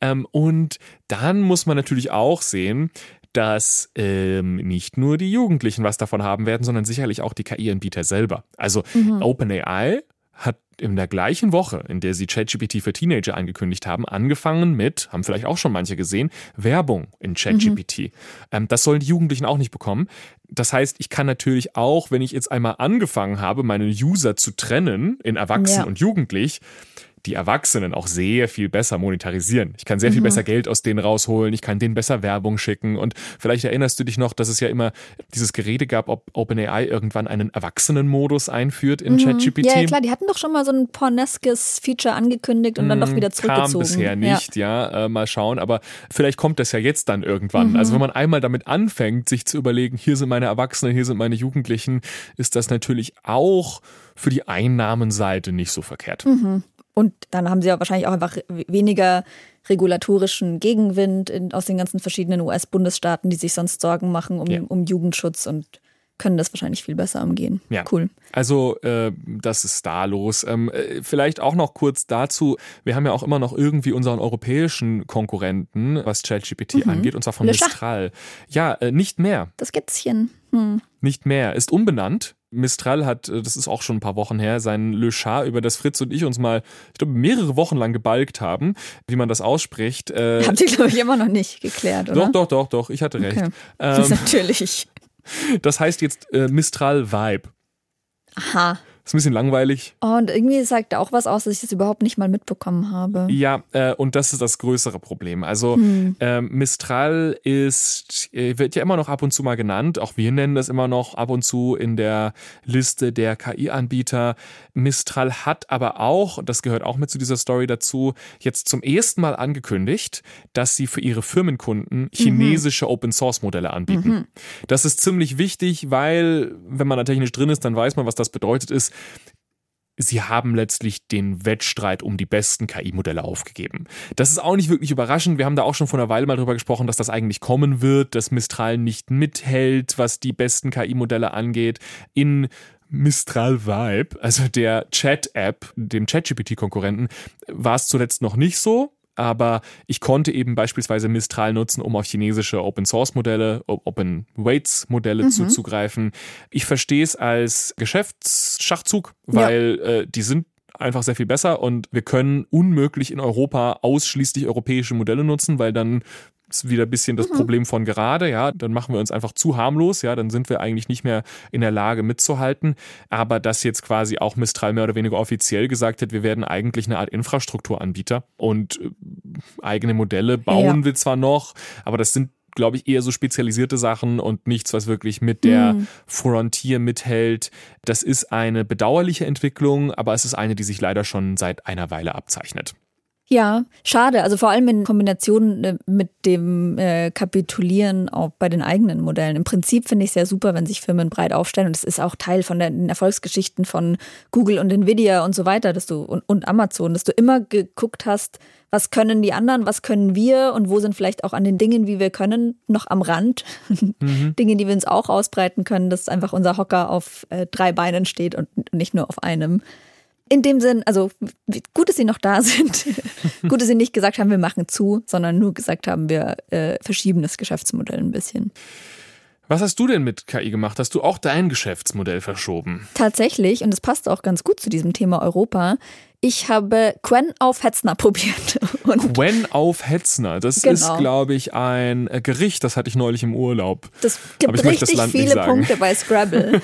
Und dann muss man natürlich auch sehen, dass nicht nur die Jugendlichen was davon haben werden, sondern sicherlich auch die KI-Anbieter selber. Also OpenAI hat in der gleichen Woche, in der sie ChatGPT für Teenager angekündigt haben, angefangen mit, haben vielleicht auch schon manche gesehen, Werbung in ChatGPT. Das sollen die Jugendlichen auch nicht bekommen. Das heißt, ich kann natürlich auch, wenn ich jetzt einmal angefangen habe, meine User zu trennen in erwachsen und jugendlich, die Erwachsenen auch sehr viel besser monetarisieren. Ich kann sehr viel besser Geld aus denen rausholen, ich kann denen besser Werbung schicken und vielleicht erinnerst du dich noch, dass es ja immer dieses Gerede gab, ob OpenAI irgendwann einen Erwachsenenmodus einführt in ChatGPT. Ja, klar, die hatten doch schon mal so ein porneskes Feature angekündigt und dann doch wieder zurückgezogen. Kam bisher nicht, mal schauen, aber vielleicht kommt das ja jetzt dann irgendwann. Also wenn man einmal damit anfängt, sich zu überlegen, hier sind meine Erwachsenen, hier sind meine Jugendlichen, ist das natürlich auch für die Einnahmenseite nicht so verkehrt. Und dann haben sie ja wahrscheinlich auch einfach weniger regulatorischen Gegenwind aus den ganzen verschiedenen US-Bundesstaaten, die sich sonst Sorgen machen um Jugendschutz und können das wahrscheinlich viel besser umgehen. Ja. Cool. Also das ist da los. Vielleicht auch noch kurz dazu, wir haben ja auch immer noch irgendwie unseren europäischen Konkurrenten, was ChatGPT angeht, und zwar von Mistral. Ja, nicht mehr. Das Kätzchen. Nicht mehr. Ist umbenannt. Mistral hat, das ist auch schon ein paar Wochen her, seinen Le Chat, über das Fritz und ich uns mal, ich glaube, mehrere Wochen lang gebalgt haben, wie man das ausspricht. Habt ihr, glaube ich, immer noch nicht geklärt, oder? Doch, ich hatte recht. Das ist natürlich. Das heißt jetzt Mistral Vibe. Aha. Ist ein bisschen langweilig. Oh, und irgendwie sagt da auch was aus, dass ich das überhaupt nicht mal mitbekommen habe. Ja, und das ist das größere Problem. Also Mistral wird ja immer noch ab und zu mal genannt. Auch wir nennen das immer noch ab und zu in der Liste der KI-Anbieter. Mistral hat aber auch, und das gehört auch mit zu dieser Story dazu, jetzt zum ersten Mal angekündigt, dass sie für ihre Firmenkunden chinesische Open-Source-Modelle anbieten. Das ist ziemlich wichtig, weil, wenn man da technisch drin ist, dann weiß man, was das bedeutet ist. Sie haben letztlich den Wettstreit um die besten KI-Modelle aufgegeben. Das ist auch nicht wirklich überraschend. Wir haben da auch schon vor einer Weile mal drüber gesprochen, dass das eigentlich kommen wird, dass Mistral nicht mithält, was die besten KI-Modelle angeht. In Mistral Vibe, also der Chat-App, dem ChatGPT-Konkurrenten, war es zuletzt noch nicht so. Aber ich konnte eben beispielsweise Mistral nutzen, um auf chinesische Open-Source-Modelle, Open-Weights-Modelle zuzugreifen. Ich verstehe es als Geschäftsschachzug, weil die sind einfach sehr viel besser und wir können unmöglich in Europa ausschließlich europäische Modelle nutzen, weil dann ist wieder ein bisschen das Problem von gerade, ja, dann machen wir uns einfach zu harmlos, ja, dann sind wir eigentlich nicht mehr in der Lage mitzuhalten, aber dass jetzt quasi auch Mistral mehr oder weniger offiziell gesagt hat, wir werden eigentlich eine Art Infrastrukturanbieter und eigene Modelle bauen wir zwar noch, aber das sind, glaube ich, eher so spezialisierte Sachen und nichts, was wirklich mit der Frontier mithält. Das ist eine bedauerliche Entwicklung, aber es ist eine, die sich leider schon seit einer Weile abzeichnet. Ja, schade. Also vor allem in Kombination mit dem Kapitulieren auch bei den eigenen Modellen. Im Prinzip finde ich es sehr super, wenn sich Firmen breit aufstellen. Und es ist auch Teil von den Erfolgsgeschichten von Google und Nvidia und so weiter, dass du und Amazon, dass du immer geguckt hast, was können die anderen, was können wir und wo sind vielleicht auch an den Dingen, wie wir können, noch am Rand. Dinge, die wir uns auch ausbreiten können, dass einfach unser Hocker auf 3 Beinen steht und nicht nur auf einem. In dem Sinn, also gut, dass sie noch da sind. Gut, dass sie nicht gesagt haben, wir machen zu, sondern nur gesagt haben, wir verschieben das Geschäftsmodell ein bisschen. Was hast du denn mit KI gemacht? Hast du auch dein Geschäftsmodell verschoben? Tatsächlich, und das passt auch ganz gut zu diesem Thema Europa. Ich habe Quen auf Hetzner probiert. Quen auf Hetzner, das ist, glaube ich, ein Gericht, das hatte ich neulich im Urlaub. Das gibt richtig viele Punkte bei Scrabble.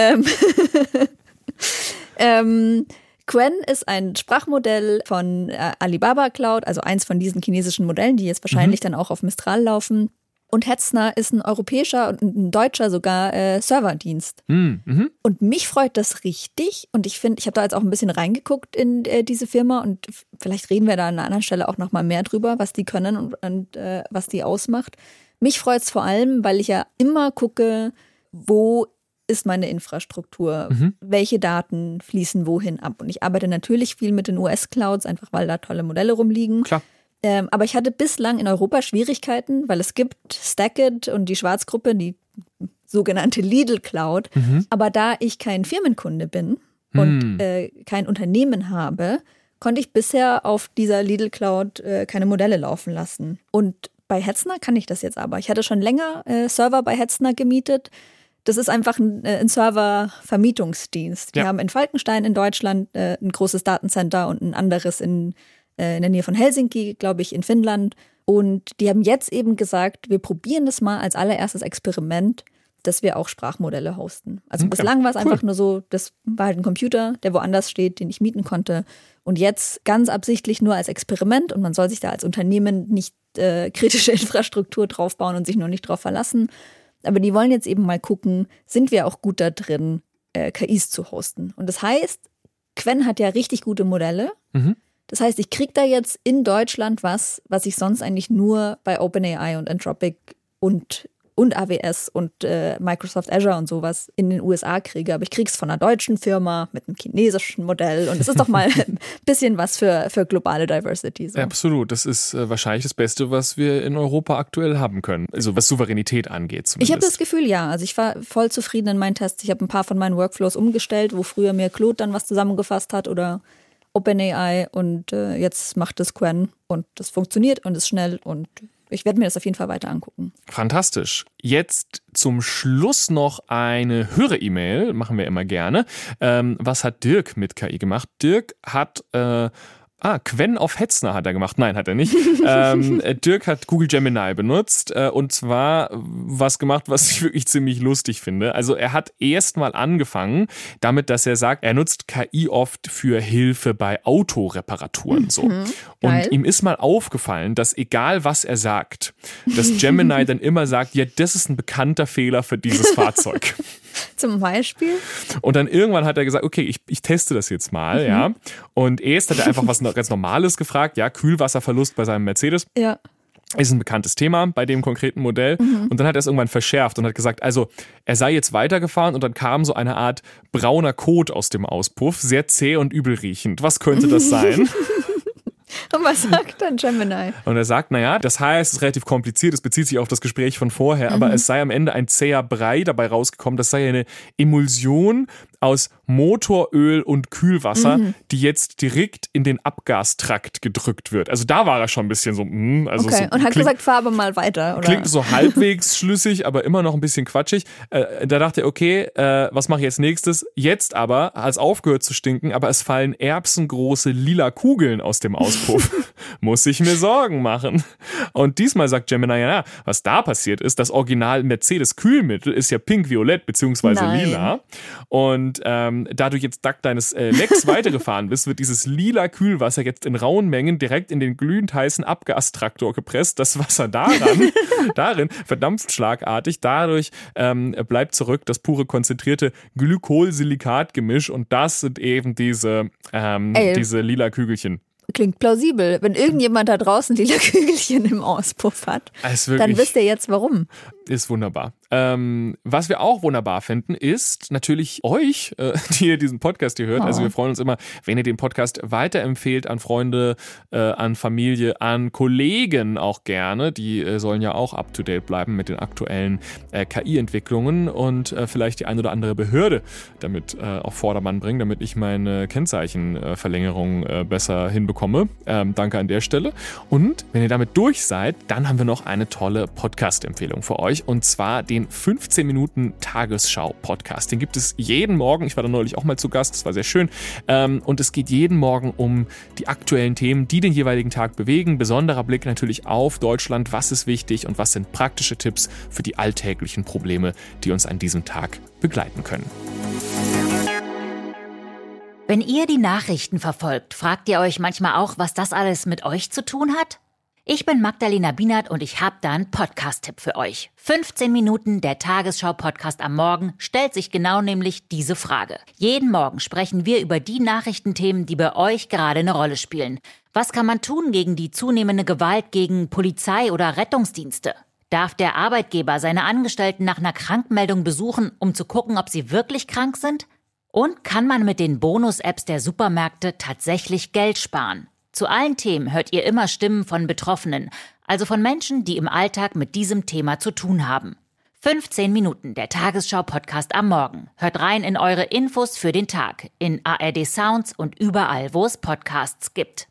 Quen ist ein Sprachmodell von Alibaba Cloud, also eins von diesen chinesischen Modellen, die jetzt wahrscheinlich dann auch auf Mistral laufen. Und Hetzner ist ein europäischer und ein deutscher sogar Serverdienst. Und mich freut das richtig. Und ich finde, ich habe da jetzt auch ein bisschen reingeguckt in diese Firma und vielleicht reden wir da an einer anderen Stelle auch noch mal mehr drüber, was die können und was die ausmacht. Mich freut es vor allem, weil ich ja immer gucke, wo ist meine Infrastruktur, welche Daten fließen wohin ab. Und ich arbeite natürlich viel mit den US-Clouds, einfach weil da tolle Modelle rumliegen. Klar. Aber ich hatte bislang in Europa Schwierigkeiten, weil es gibt Stackit und die Schwarzgruppe, die sogenannte Lidl Cloud. Aber da ich kein Firmenkunde bin und kein Unternehmen habe, konnte ich bisher auf dieser Lidl Cloud keine Modelle laufen lassen. Und bei Hetzner kann ich das jetzt aber. Ich hatte schon länger Server bei Hetzner gemietet. Das ist einfach ein Serververmietungsdienst. Die haben in Falkenstein in Deutschland ein großes Datencenter und ein anderes in der Nähe von Helsinki, glaube ich, in Finnland. Und die haben jetzt eben gesagt, wir probieren das mal als allererstes Experiment, dass wir auch Sprachmodelle hosten. Also bislang war es einfach nur so, das war halt ein Computer, der woanders steht, den ich mieten konnte. Und jetzt ganz absichtlich nur als Experiment. Und man soll sich da als Unternehmen nicht kritische Infrastruktur draufbauen und sich nur nicht drauf verlassen. Aber die wollen jetzt eben mal gucken, sind wir auch gut da drin, KIs zu hosten. Und das heißt, Quen hat ja richtig gute Modelle. Das heißt, ich kriege da jetzt in Deutschland was ich sonst eigentlich nur bei OpenAI und Anthropic und AWS und Microsoft Azure und sowas in den USA kriege. Aber ich kriege es von einer deutschen Firma mit einem chinesischen Modell. Und es ist doch mal ein bisschen was für globale Diversity. So. Absolut. Das ist wahrscheinlich das Beste, was wir in Europa aktuell haben können. Also was Souveränität angeht zumindest. Ich habe das Gefühl, ja. Also ich war voll zufrieden in meinen Tests. Ich habe ein paar von meinen Workflows umgestellt, wo früher mir Claude dann was zusammengefasst hat oder OpenAI. Und jetzt macht es Quen. Und das funktioniert und ist schnell und ich werde mir das auf jeden Fall weiter angucken. Fantastisch. Jetzt zum Schluss noch eine Hörer-E-Mail, machen wir immer gerne. Was hat Dirk mit KI gemacht? Dirk hat Quen auf Hetzner hat er gemacht. Nein, hat er nicht. Dirk hat Google Gemini benutzt und zwar was gemacht, was ich wirklich ziemlich lustig finde. Also er hat erst mal angefangen damit, dass er sagt, er nutzt KI oft für Hilfe bei Autoreparaturen. So. Und ihm ist mal aufgefallen, dass egal was er sagt, dass Gemini dann immer sagt, ja, das ist ein bekannter Fehler für dieses Fahrzeug. Zum Beispiel? Und dann irgendwann hat er gesagt, okay, ich teste das jetzt mal, ja. Und erst hat er einfach was ganz Normales gefragt, ja, Kühlwasserverlust bei seinem Mercedes. Ja. Ist ein bekanntes Thema bei dem konkreten Modell. Und dann hat er es irgendwann verschärft und hat gesagt, also er sei jetzt weitergefahren und dann kam so eine Art brauner Kot aus dem Auspuff, sehr zäh und übelriechend. Was könnte das sein? Und was sagt dann Gemini? Und er sagt, naja, das heißt, es ist relativ kompliziert, es bezieht sich auf das Gespräch von vorher, aber es sei am Ende ein zäher Brei dabei rausgekommen, das sei eine Emulsion aus Motoröl und Kühlwasser, die jetzt direkt in den Abgastrakt gedrückt wird. Also da war er schon ein bisschen so, also okay. so, und hat gesagt, Farbe mal weiter, oder? Klingt so halbwegs schlüssig, aber immer noch ein bisschen quatschig. Da dachte er, okay, was mache ich jetzt nächstes? Jetzt aber hat es aufgehört zu stinken, aber es fallen erbsengroße lila Kugeln aus dem Auspuff. Muss ich mir Sorgen machen. Und diesmal sagt Gemini, ja, was da passiert ist, das Original Mercedes-Kühlmittel ist ja pink-violett beziehungsweise lila. Und da du jetzt dank deines Lecks weitergefahren bist, wird dieses lila Kühlwasser jetzt in rauen Mengen direkt in den glühend heißen Abgastraktor gepresst. Das Wasser darin verdampft schlagartig. Dadurch bleibt zurück das pure konzentrierte Glykol-Silikat-Gemisch und das sind eben diese lila Kügelchen. Klingt plausibel. Wenn irgendjemand da draußen lila Kügelchen im Auspuff hat, dann wisst ihr jetzt warum. Ist wunderbar. Was wir auch wunderbar finden, ist natürlich euch, die ihr diesen Podcast hier hört. Also wir freuen uns immer, wenn ihr den Podcast weiterempfehlt an Freunde, an Familie, an Kollegen auch gerne. Die sollen ja auch up-to-date bleiben mit den aktuellen KI-Entwicklungen und vielleicht die ein oder andere Behörde damit auf Vordermann bringen, damit ich meine Kennzeichenverlängerung besser hinbekomme. Danke an der Stelle. Und wenn ihr damit durch seid, dann haben wir noch eine tolle Podcast-Empfehlung für euch. Und zwar den 15 Minuten Tagesschau-Podcast. Den gibt es jeden Morgen. Ich war da neulich auch mal zu Gast. Das war sehr schön. Und es geht jeden Morgen um die aktuellen Themen, die den jeweiligen Tag bewegen. Besonderer Blick natürlich auf Deutschland. Was ist wichtig und was sind praktische Tipps für die alltäglichen Probleme, die uns an diesem Tag begleiten können. Wenn ihr die Nachrichten verfolgt, fragt ihr euch manchmal auch, was das alles mit euch zu tun hat? Ich bin Magdalena Bienert und ich habe da einen Podcast-Tipp für euch. 15 Minuten, der Tagesschau-Podcast am Morgen, stellt sich genau nämlich diese Frage. Jeden Morgen sprechen wir über die Nachrichtenthemen, die bei euch gerade eine Rolle spielen. Was kann man tun gegen die zunehmende Gewalt gegen Polizei oder Rettungsdienste? Darf der Arbeitgeber seine Angestellten nach einer Krankmeldung besuchen, um zu gucken, ob sie wirklich krank sind? Und kann man mit den Bonus-Apps der Supermärkte tatsächlich Geld sparen? Zu allen Themen hört ihr immer Stimmen von Betroffenen, also von Menschen, die im Alltag mit diesem Thema zu tun haben. 15 Minuten, der Tagesschau-Podcast am Morgen. Hört rein in eure Infos für den Tag, in ARD Sounds und überall, wo es Podcasts gibt.